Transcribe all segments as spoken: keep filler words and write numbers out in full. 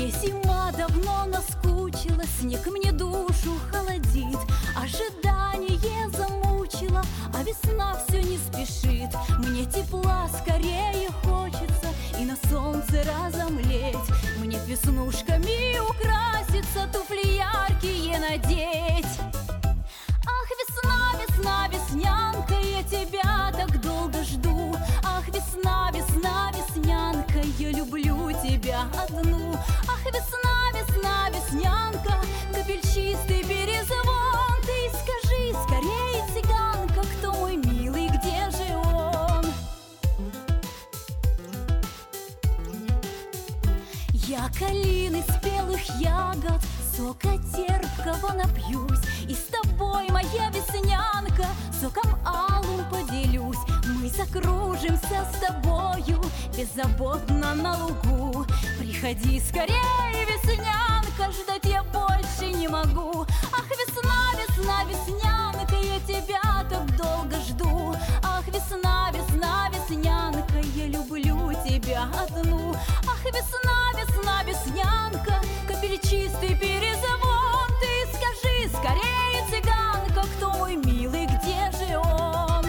Мне зима давно наскучила, снег мне душу холодит, ожидание замучило, а весна все не спешит. Мне тепла скорее хочется и на солнце разомлеть. Мне веснушками украситься, туфли яркие надеть. Ах, весна, весна, веснянка, я тебя так долго жду. Ах, весна, весна, веснянка, я люблю тебя одну. Ах, весна, весна, веснянка, капель чистый перезвон. Ты скажи скорее, цыганка, кто мой милый, где же он? Я калины спелых ягод, сока терпкого напьюсь, и с тобой, моя веснянка, соком алым поделюсь. Мы закружимся с тобою беззаботно на лугу. Приходи скорее, веснянка, ждать я больше не могу. Ах, весна, весна, веснянка, я тебя так долго жду. Ах, весна, весна, веснянка, я люблю тебя одну. Ах, весна, весна, веснянка, капель чистый перезвон. Ты скажи скорее, цыганка, кто мой милый, где же он?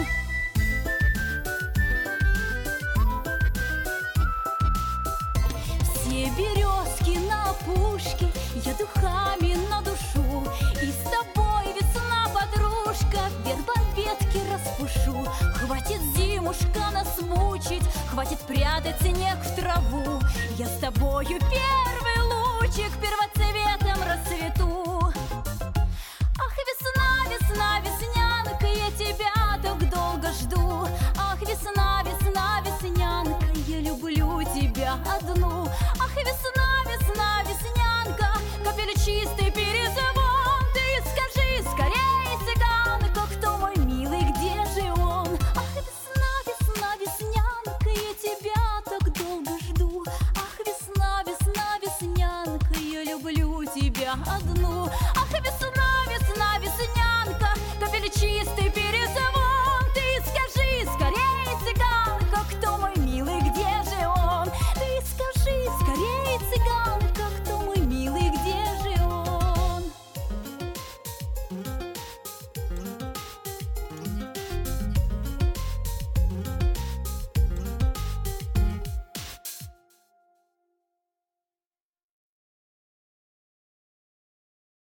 Все березки на опушке я духами надушу, и с тобой, весна, подружка, верба ветки распушу. Хватит, зимушка, нас мучить, хватит прятать снег в траву. Я с тобою первый лучик первоцветом расцвету.